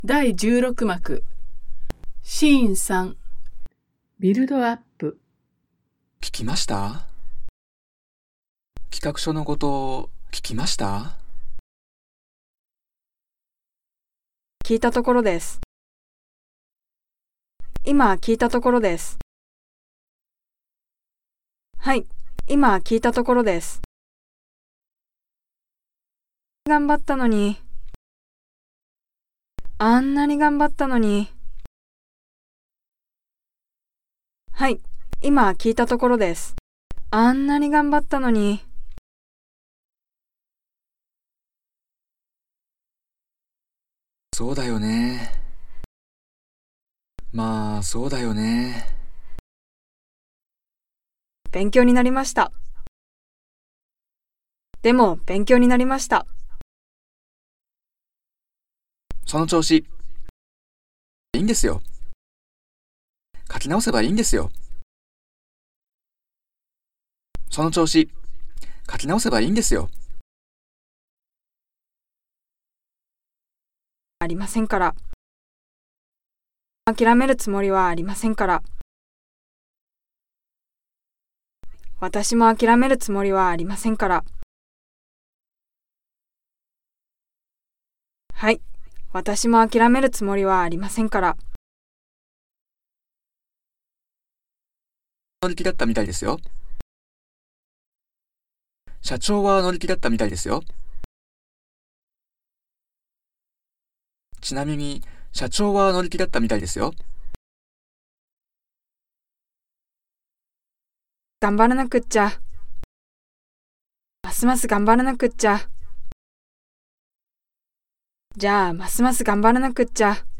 第16幕シーン3ビルドアップ。 聞きました？企画書のこと聞きました？ 聞いたところです。今聞いたところです。はい、今聞いたところです。頑張ったのに。あんなに頑張ったのに。はい、今聞いたところです。あんなに頑張ったのに。 そうだよね。まあ、そうだよね。 勉強になりました。でも勉強になりました。 その調子。いいんですよ。書き直せばいいんですよ。その調子。書き直せばいいんですよ。 ありませんから。諦めるつもりはありませんから。私も諦めるつもりはありませんから。はい、私も諦めるつもりはありませんから。 乗り気だったみたいですよ。社長は乗り気だったみたいですよ。ちなみに、社長は乗り気だったみたいですよ。 頑張らなくっちゃ。ますます頑張らなくっちゃ。じゃあ、ますます頑張らなくっちゃ。